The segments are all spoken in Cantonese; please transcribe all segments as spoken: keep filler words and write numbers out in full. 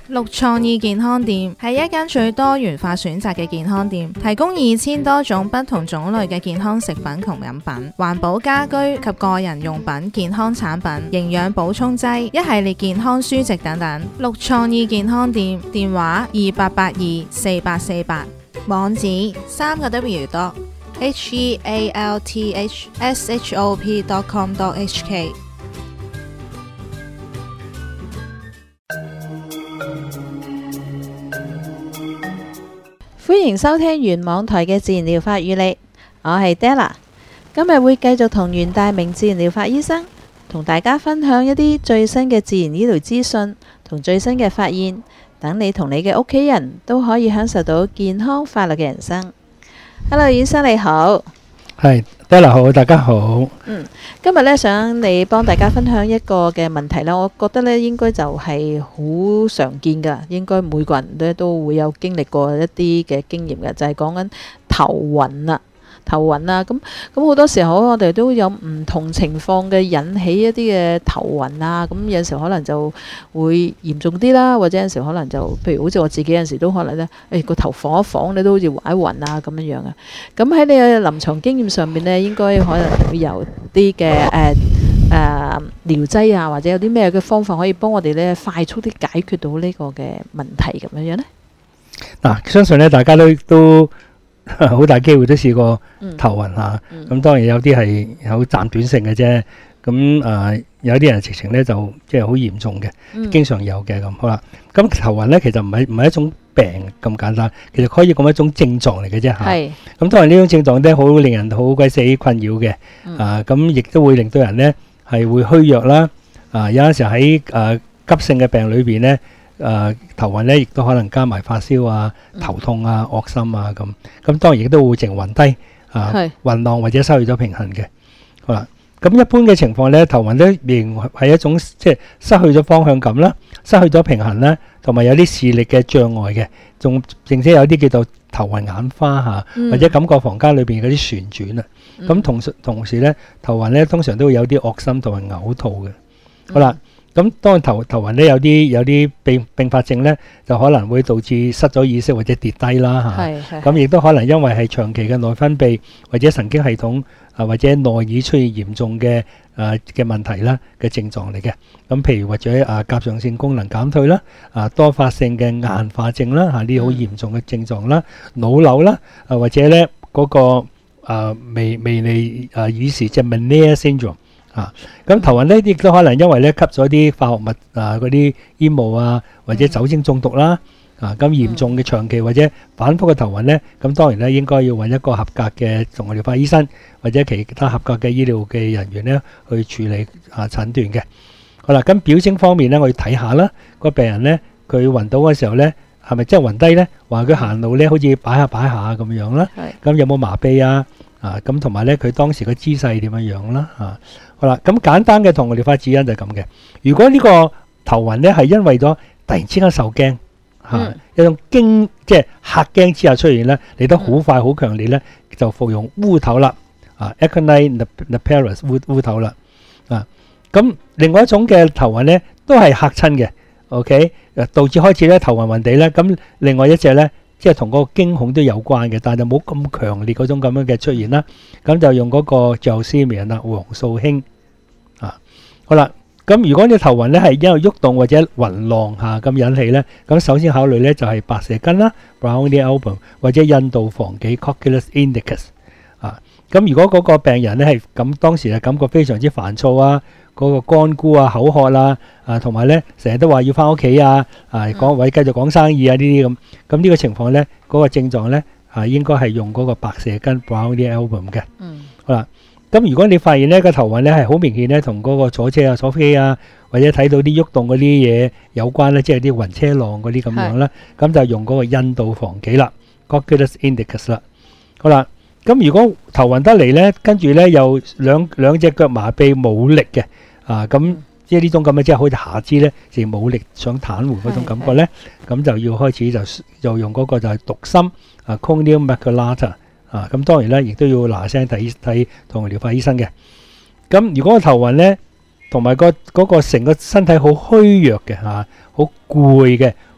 綠創意健康店係一間最多元化選擇嘅健康店，提供二千多種不同種類嘅健康食品同飲品、環保家居及個人用品、健康產品、營養補充劑、一系列健康書籍等等。綠創意健康店電話二八八二四八四八，網址三個 W 多 H E A L T H S H O P dot com dot H K。 歡迎收聽原網台嘅自然療法與你，我係 Della， 今日會繼續同袁大明自然療法醫生同大家分享一啲最新嘅自然醫療資訊同最新嘅發現，等你同你嘅屋企人都可以享受到健康快樂嘅人生。Hello， 醫生你好。 係 Della 好，大家好。 嗯，今日咧想你幫大家分享一個嘅問題啦，我覺得咧應該就係好常見噶，應該每個人咧都會有經歷過一啲嘅經驗嘅，就係講緊頭暈啦。頭暈啦，咁咁好多時候我哋都有唔同情況嘅引起一啲嘅頭暈啊，咁有陣時可能就會嚴重啲啦，或者有陣時可能就譬如好似我自己有陣時都可能咧，誒個頭晃一晃你都好似暈一暈啊咁樣樣啊。咁喺你嘅臨床經驗上面咧，應該可能會有啲嘅誒誒療劑啊，或者有啲咩嘅方法可以幫我哋咧快速啲解決到呢個嘅問題咁樣樣咧。 嗱，相信咧大家都都。好大機會都試過頭暈嚇，咁、嗯嗯、當然有啲係有暫短性嘅啫。咁啊、呃，有啲人直情咧就即係好嚴重嘅，嗯、經常有嘅咁。好啦，咁頭暈咧其實唔係唔係一種病咁簡單，其實可以講一種症狀嚟嘅啫嚇。係。咁當然呢種症狀咧好令人好鬼死困擾嘅，嗯、啊咁亦都會令到人咧係會虛弱啦。啊有陣時喺誒急性嘅病裏邊咧。誒、呃、頭暈咧，亦都可能加埋發燒啊、頭痛啊、惡心啊咁。咁當然亦都會淨暈低啊、暈浪或者失去咗平衡嘅。好啦，咁一般嘅情況咧，頭暈咧仍係一種即係失去咗方向感啦，失去咗平衡啦，同埋有啲視力嘅障礙嘅，仲並且有啲叫做頭暈眼花嚇，嗯、或者感覺房間裏邊嗰啲旋轉啊。咁、嗯、同時同時咧，頭暈咧通常都會有啲惡心同埋嘔吐嘅。好啦。嗯咁當然頭頭暈咧有啲有啲併併發症咧，就可能會導致失咗意識或者跌低啦嚇。咁亦都可能因為係長期嘅內分泌或者神經系統啊或者內耳出現嚴重嘅誒嘅問題啦嘅症狀嚟嘅。咁譬如或者啊甲狀腺功能減退啦，啊多發性嘅硬化症啦嚇，呢啲好嚴重嘅症狀啦，腦瘤啦啊或者咧嗰、那個啊微微利啊耳石即係 Meniere syndrome。啊，咁頭暈呢亦都可能因為咧吸咗啲化學物啊，嗰啲煙霧啊，或者酒精中毒啦，啊咁嚴重嘅長期或者反覆嘅頭暈咧，咁當然咧應該要揾一個合格嘅動物療法醫生或者其他合格嘅醫療嘅人員咧去處理啊診斷嘅。好啦，咁表徵方面咧，我要睇下啦，個病人咧佢暈倒嘅時候咧，係咪真係暈低咧？話佢行路咧好似擺下擺下咁樣啦，咁有冇麻痹啊？啊咁同埋咧佢當時嘅姿勢點樣樣啦？啊好啦，咁簡單嘅動物療法指引就係咁嘅。如果呢個頭暈咧係因為咗突然之間受驚嚇，嗯、有種驚即係嚇驚之下出現咧，嚟得好快好強烈咧，就服用烏頭啦，啊 Aconite napellus 烏烏頭啦，啊咁另外一種嘅頭暈咧都係嚇親嘅 ，OK， 導致開始咧頭暈暈地咧，咁另外一隻咧。即係同嗰個驚恐都有關嘅，但係就冇咁強烈嗰種咁樣嘅出現啦。咁就用嗰個 Gelsemium 啦，黃素氫啊。好啦，咁如果你頭暈咧係因為喐動或者暈浪下咁引起咧，咁首先考慮咧就係白蛇根啦 ，Brownian album 或者印度防己 Cocculus indicus 啊。咁如果嗰個病人咧係咁當時係感覺非常之煩躁啊。嗰個乾枯啊、口渴啦，啊同埋咧成日都話要翻屋企啊，啊講或者繼續講生意啊呢啲咁，咁呢個情況咧，嗰個症狀咧啊應該係用嗰個白蛇根 Brownian album 嘅。嗯。好啦，咁如果你發現咧個頭暈咧係好明顯咧同嗰個坐車啊、坐飛機啊，或者睇到啲喐動嗰啲嘢有關咧，即係啲暈車浪嗰啲咁樣啦，咁就用嗰個印度防己啦 Cocculus indicus 啦。好啦。咁如果頭暈得嚟咧，跟住咧又兩兩隻腳麻痹冇力嘅，啊咁即係呢種咁嘅即係好似下肢咧，就冇力想癱瘓嗰種感覺咧，咁就要開始就就用嗰個就係讀心啊 Conium Maculatum 啊，咁當然咧亦都要嗱聲睇睇動物療法醫生嘅。咁如果個頭暈咧，同埋個嗰個成個身體好虛弱嘅嚇，好攰嘅。好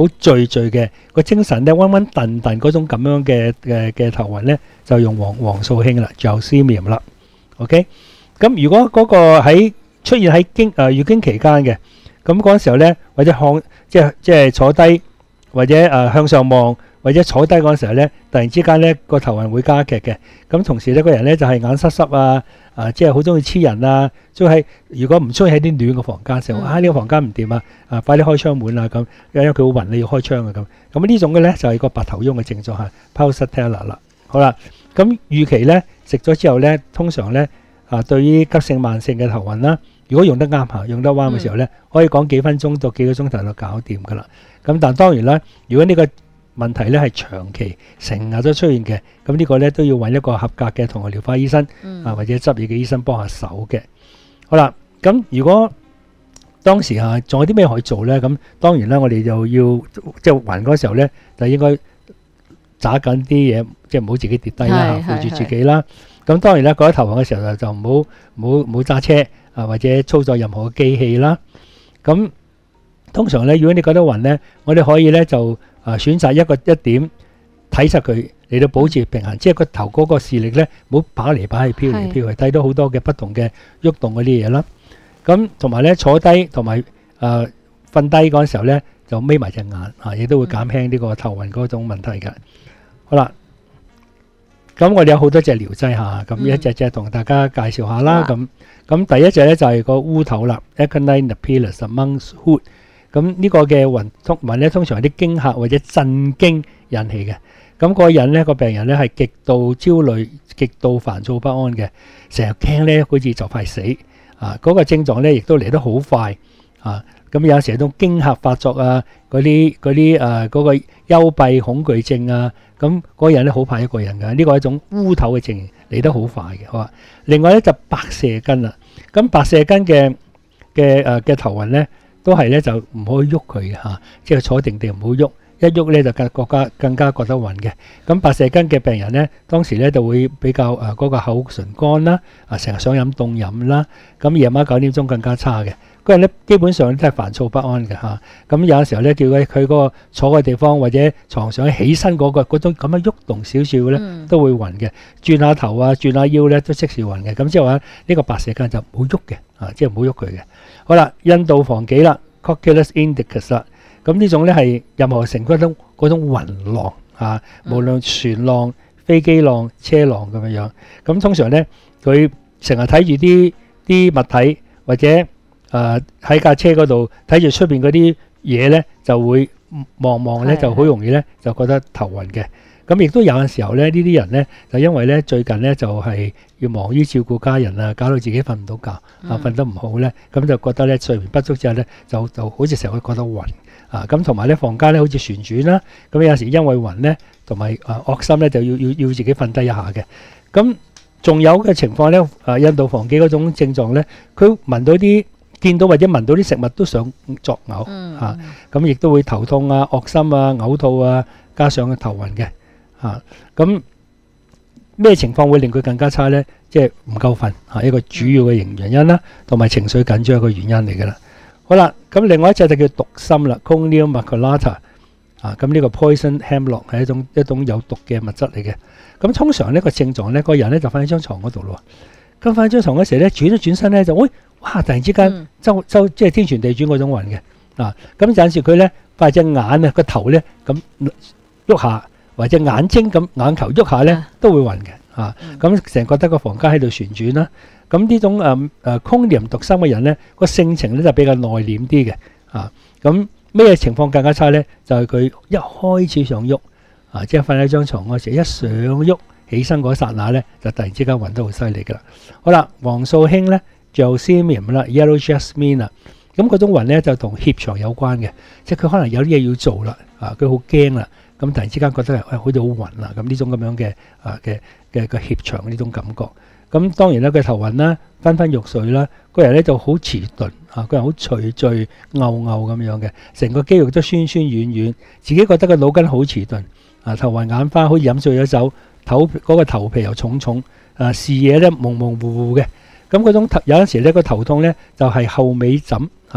好聚聚嘅個精神咧，溫溫頓頓嗰種咁樣嘅嘅嘅頭暈咧，就用黃黃素馨啦，就 Geosmium 啦。OK， 咁如果嗰個喺出現喺經誒月經期間嘅，咁嗰陣時候咧，或者向即係即係坐低，或者誒向上望，或者坐低嗰陣時候咧，突然之間咧個頭暈會加劇嘅。咁同時咧，個人咧就係眼濕濕啊，啊即係好中意黐人啊，中意喺如果唔中意喺啲暖嘅房間時候，啊呢個房間唔掂啊，啊快啲開窗門啊咁，因為佢好暈，你要開窗啊咁。咁呢種嘅咧就係個白頭翁嘅症狀嚇 Pulsatilla 啦。好啦，咁預期咧食咗之後咧，通常咧啊對於急性慢性嘅頭暈啦，如果用得啱嚇，用得啱嘅時候咧，可以講幾分鐘到幾個鐘頭就搞掂噶啦。咁但當然啦，如果呢個問題咧係長期成日都出現嘅，咁呢個咧都要揾一個合格嘅同學療法醫生啊，或者執業嘅醫生幫下手嘅。好啦，咁如果當時啊仲有啲咩可以做咧？咁當然啦，我哋就要即係暈嗰時候咧，就應該揸緊啲嘢，即係唔好自己跌低啦，扶住自己啦。咁當然啦，覺得頭暈嘅時候就就唔好唔好唔好揸車啊，或者操作任何嘅機器啦。咁通常咧，如果你覺得暈咧，我哋可以咧就啊選擇一個一點睇實佢嚟到保持平衡，即係個頭嗰個視力咧，唔好擺嚟擺去、飄嚟飄去，睇到好多嘅不同嘅喐動嗰啲嘢啦。咁同埋咧坐低同埋誒瞓低嗰陣時候咧，就眯埋隻眼啊，亦都會減輕呢個頭暈嗰種問題嘅。好啦，咁我哋有好多隻療劑嚇，咁一隻隻同大家介紹下啦。咁咁第一隻咧就係個烏頭啦 ，Aconite napellus monk's hood。咁呢個嘅暈通暈咧，通常係啲驚嚇或者震驚引起嘅。咁嗰個人咧，個病人咧係極度焦慮、極度煩躁不安嘅，成日驚咧好似就快死啊！嗰個症狀咧亦都嚟得好快啊！咁有時有種驚嚇發作啊，嗰啲嗰啲誒嗰個幽閉恐懼症啊，咁嗰個人咧好怕一個人㗎。呢個係一種烏頭嘅症，嚟得好快嘅。好啊，另外咧就白癬根啦。咁白癬根嘅嘅誒嘅頭暈咧，都係咧就唔可以喐佢嘅嚇，即係坐定定唔好喐，一喐咧就更國家更加覺得暈嘅。咁白癬根嘅病人咧，當時咧就會比較誒嗰個口唇乾啦，啊成日想飲凍飲啦，咁夜晚九點鐘更加差嘅。嗰人咧基本上都係煩躁不安嘅嚇。咁有陣時候咧叫佢佢嗰個坐嘅地方或者床上起身嗰個嗰種咁樣喐動少少咧，都會暈嘅。轉下頭啊，轉下腰咧都即時暈嘅。咁即係話呢個白癬根就唔好喐嘅，啊即係唔好喐佢嘅。好啦，印度防己啦 ，Cocculus indicus 啦，咁呢種咧係任何城區都嗰種暈浪啊，無論船浪、飛機浪、車浪咁樣樣。咁通常咧，佢成日睇住啲啲物體，或者誒喺架車嗰度睇住出邊嗰啲嘢咧，就會望望咧，就好容易咧就覺得頭暈嘅。咁亦都有陣時候咧，呢啲人咧就因為咧最近咧就係要忙於照顧家人啊，搞到自己瞓唔到覺啊，瞓得唔好咧，咁就覺得咧睡眠不足之後咧，就就好似成日會覺得暈啊。咁同埋咧房間咧好似旋轉啦，咁有時因為暈咧同埋啊惡心咧就要要要自己瞓低一下嘅。咁仲有嘅情況咧，啊印度防己嗰種症狀咧，佢聞到啲見到或者聞到啲食物都想作嘔啊，咁亦都會頭痛啊、惡心啊、嘔吐啊，加上頭暈嘅。啊，咁咩情況會令佢更加差咧？即係唔夠瞓，係一個主要嘅原因啦，同埋情緒緊張一個原因嚟㗎啦。好啦，咁另外一隻就叫毒參啦 ，Conium maculata 啊，咁呢個 poison hemlock 係一種一種有毒嘅物質嚟嘅。咁通常呢個症狀咧，個人咧就瞓喺張床嗰度咯。咁瞓喺張床嗰時咧，轉一轉身咧就，喂，哇！突然之間周周即係天旋地轉嗰種暈嘅啊。咁有陣時佢咧發隻眼啊個頭咧咁喐下。或者眼睛咁眼球喐下咧，都會暈嘅嚇。咁成日覺得個房間喺度旋轉啦。咁呢種誒誒 Conium 毒參嘅人咧，個性情咧就比較內斂啲嘅嚇。咁咩情況更加差咧？就係佢一開始想喐啊，即係瞓喺張牀嗰時，一想喐起身嗰剎那咧，就突然之間暈得好犀利噶啦。好啦，黃素馨咧，Geosmium啦 ，Yellow Jasmine 啦，咁嗰種暈咧就同怯場有關嘅，即係佢可能有啲嘢要做啦，啊，佢好驚啦。咁突然之間覺得係、哎、好似好暈啦，咁呢種咁樣嘅啊嘅嘅嘅怯場呢種感覺。咁當然啦，佢頭暈啦，昏昏欲睡啦，個人咧就好遲鈍啊，個人好垂墜吽吽咁樣嘅，成個肌肉都酸酸軟軟，自己覺得個腦筋好遲鈍啊，頭暈眼花，好似飲醉咗酒，頭嗰、嗰個頭皮又重重，啊視野咧朦朦糊糊嘅。咁嗰種頭有陣時咧個頭痛咧就係、是、後尾枕啊。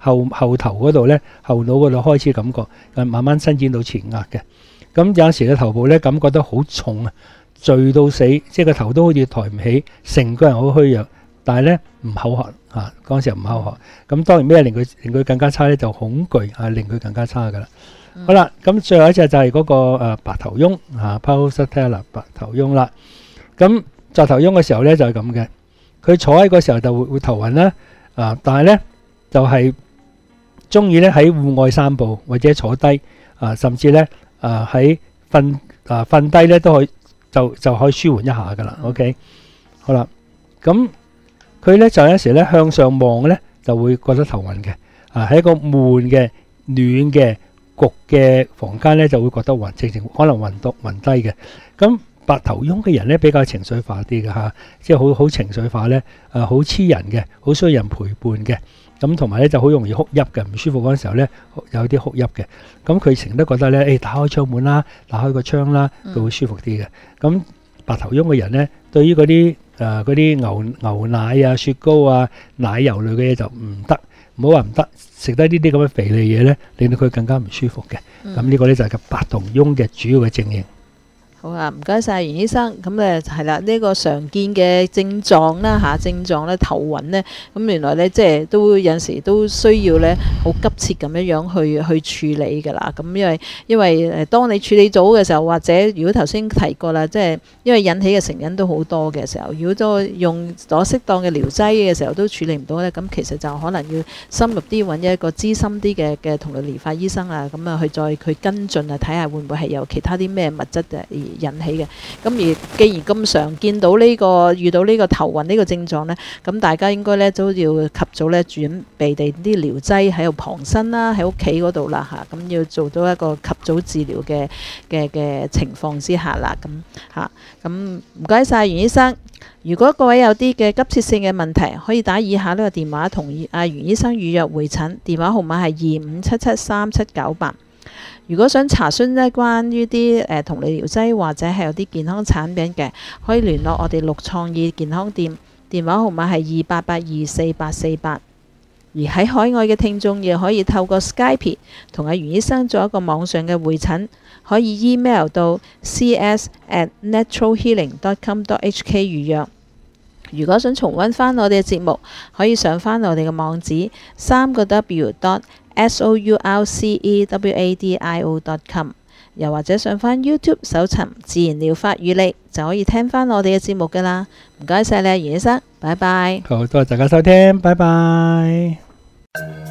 後後頭嗰度咧，後腦嗰度開始感覺，誒慢慢伸展到前額嘅。咁有陣時嘅頭部咧感覺得好重啊，墜到死，即係個頭都好似抬唔起，成個人好虛弱，但係咧唔口渴啊，嗰陣時唔口渴。咁當然咩令佢令佢更加差咧？就恐懼啊，令佢更加差噶啦。嗯、好啦，咁最後一隻就係嗰、那個、呃、白頭翁啊 Paulsatella 白頭翁啦。咁白頭翁嘅時候咧就係咁嘅，佢坐喺嗰時候就會會頭暈啦，啊！但係咧就係中意咧喺戶外散步或者坐低啊，甚至咧啊喺瞓啊瞓低咧都可以就就可以舒緩一下噶啦。OK， 好啦，咁佢咧就有時咧向上望咧就會覺得頭暈嘅，啊喺一個悶嘅暖嘅焗嘅房間咧就會覺得暈，直情可能暈到暈低嘅。咁白頭翁嘅人咧比較情緒化啲嘅嚇，即係好好情緒化咧，誒好黐人嘅，好需要人陪伴嘅。咁同埋咧就好容易哭泣嘅，唔舒服嗰陣時候咧有啲哭泣嘅。咁佢成日都覺得咧，誒、哎、打開窗門啦，打開個窗啦，佢會舒服啲嘅。咁、嗯、白頭翁嘅人咧，對於嗰啲誒嗰啲牛牛奶啊、雪糕啊、奶油類嘅嘢就唔得，唔好話唔得，食得呢啲咁嘅肥膩嘢咧，令到佢更加唔舒服嘅。咁、嗯、呢個咧就係個白頭翁嘅主要嘅症型。 好啊，唔該晒袁醫生。咁誒係啦，呢、這個常見嘅症狀啦嚇，症狀咧頭暈咧，咁原來咧即係都有時都需要咧好急切咁樣樣去去處理㗎啦。咁因為因為誒當你處理到嘅時候，或者如果頭先提過啦，即係因為引起嘅成因都好多嘅時候，如果都用咗適當嘅療劑嘅時候都處理唔到咧，咁其實就可能要深入啲揾一個資深啲嘅嘅同類療法醫生啊，咁啊去再去跟進啊，睇下會唔會係有其他啲咩物質嘅引起嘅。咁而既然咁常見到呢、這個遇到呢個頭暈呢個症狀呢，咁大家應該呢都要及早呢準備地啲療劑喺度旁身啦，喺屋企嗰度啦嚇，咁要做到一個及早治療嘅嘅嘅情況之下啦，咁嚇咁唔該晒袁醫生。如果各位有啲嘅急切性嘅問題，可以打以下呢個電話同阿袁醫生預約會診，電話號碼係二五七七三七九八。如果想查詢咧關於啲誒同類療劑或者係有啲健康產品嘅，可以聯絡我哋陸創意健康店，電話號碼係二八八二四八四八。而喺海外嘅聽眾亦可以透過 Skype 同阿袁醫生做一個網上嘅會診，可以 email 到 c s at natural healing dot com dot h k 預約。如果想重溫翻我哋嘅節目，可以上翻我哋嘅網址三個 w dot soulcercadio dot com， 又或者上翻 YouTube 搜尋自然療法與你，就可以聽翻我哋嘅節目噶啦。唔該晒你，袁醫生，拜拜。 好，多謝大家收聽，拜拜。